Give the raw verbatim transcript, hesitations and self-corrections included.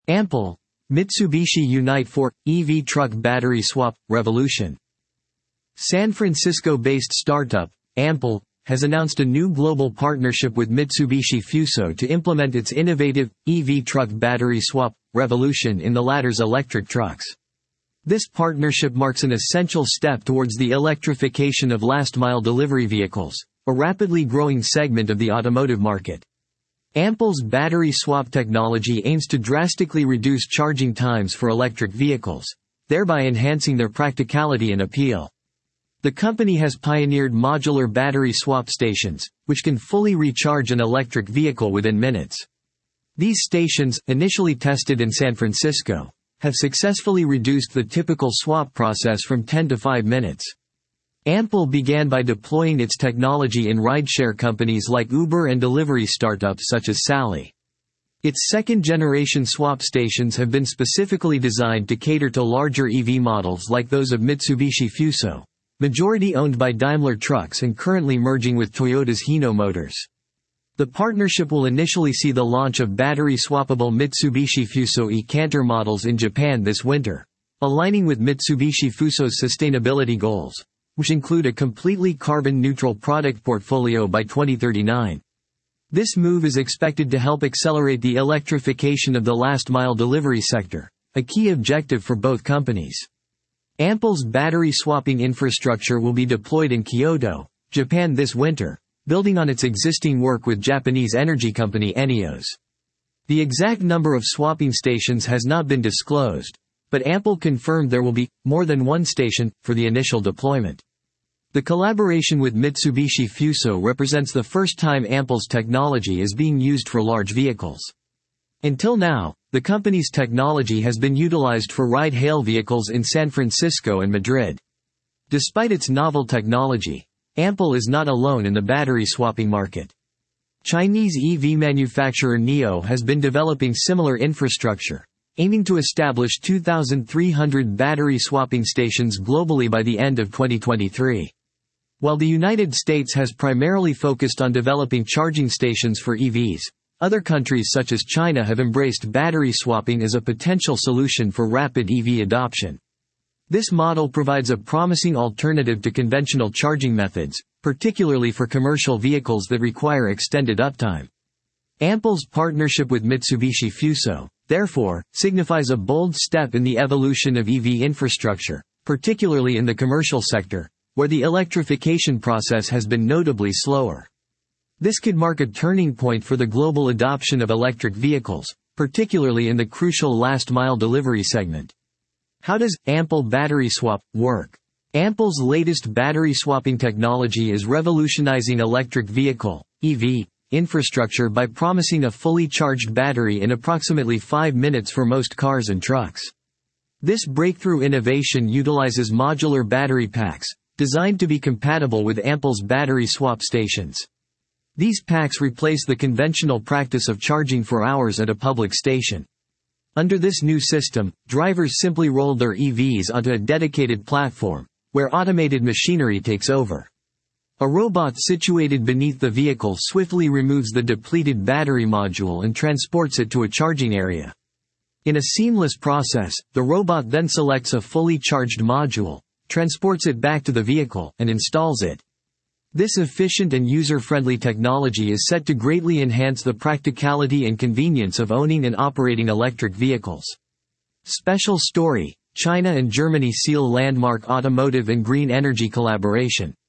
Ampol, Mitsubishi unite for E V truck battery swap revolution. San Francisco-based startup, Ampol, has announced a new global partnership with Mitsubishi Fuso to implement its innovative E V truck battery swap revolution in the latter's electric trucks. This partnership marks an essential step towards the electrification of last-mile delivery vehicles, a rapidly growing segment of the automotive market. Ampol's battery swap technology aims to drastically reduce charging times for electric vehicles, thereby enhancing their practicality and appeal. The company has pioneered modular battery swap stations, which can fully recharge an electric vehicle within minutes. These stations, initially tested in San Francisco, have successfully reduced the typical swap process from ten to five minutes. Ampol began by deploying its technology in rideshare companies like Uber and delivery startups such as Sally. Its second-generation swap stations have been specifically designed to cater to larger E V models like those of Mitsubishi Fuso, majority owned by Daimler Trucks and currently merging with Toyota's Hino Motors. The partnership will initially see the launch of battery-swappable Mitsubishi Fuso e-Canter models in Japan this winter, aligning with Mitsubishi Fuso's sustainability goals, which include a completely carbon-neutral product portfolio by twenty thirty-nine. This move is expected to help accelerate the electrification of the last-mile delivery sector, a key objective for both companies. Ampol's battery swapping infrastructure will be deployed in Kyoto, Japan this winter, building on its existing work with Japanese energy company Eneos. The exact number of swapping stations has not been disclosed, but Ampol confirmed there will be more than one station for the initial deployment. The collaboration with Mitsubishi Fuso represents the first time Ampol's technology is being used for large vehicles. Until now, the company's technology has been utilized for ride-hail vehicles in San Francisco and Madrid. Despite its novel technology, Ampol is not alone in the battery swapping market. Chinese E V manufacturer NIO has been developing similar infrastructure, aiming to establish two thousand three hundred battery swapping stations globally by the end of twenty twenty-three. While the United States has primarily focused on developing charging stations for E Vs, other countries such as China have embraced battery swapping as a potential solution for rapid E V adoption. This model provides a promising alternative to conventional charging methods, particularly for commercial vehicles that require extended uptime. Ampol's partnership with Mitsubishi Fuso, therefore, signifies a bold step in the evolution of E V infrastructure, particularly in the commercial sector, where the electrification process has been notably slower. This could mark a turning point for the global adoption of electric vehicles, particularly in the crucial last-mile delivery segment. How does Ampol battery swap work? Ampol's latest battery swapping technology is revolutionizing electric vehicle (E V) infrastructure by promising a fully charged battery in approximately five minutes for most cars and trucks. This breakthrough innovation utilizes modular battery packs, designed to be compatible with Ampol's battery swap stations. These packs replace the conventional practice of charging for hours at a public station. Under this new system, drivers simply roll their E Vs onto a dedicated platform, where automated machinery takes over. A robot situated beneath the vehicle swiftly removes the depleted battery module and transports it to a charging area. In a seamless process, the robot then selects a fully charged module, transports it back to the vehicle, and installs it. This efficient and user-friendly technology is set to greatly enhance the practicality and convenience of owning and operating electric vehicles. Special story: China and Germany seal landmark automotive and green energy collaboration.